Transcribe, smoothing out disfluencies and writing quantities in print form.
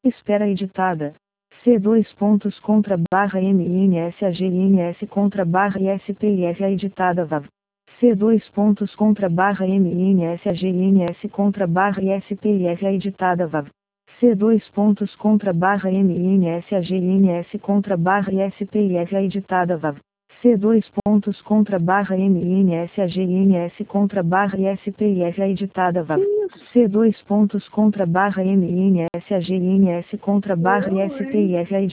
Espera editada. C dois pontos contra barra MINSAGINS contra barra ISPIF editada VAV. C dois pontos contra barra MINSAGINS contra barra ISPIF editada VAV. C dois pontos contra barra MINSAGINS contra barra ISPIF editada VAV. C dois pontos contra barra MINSAGINS contra barra ISPIF editada VAV. C dois pontos contra barra MINSAGINS contra barra ISPIF editada.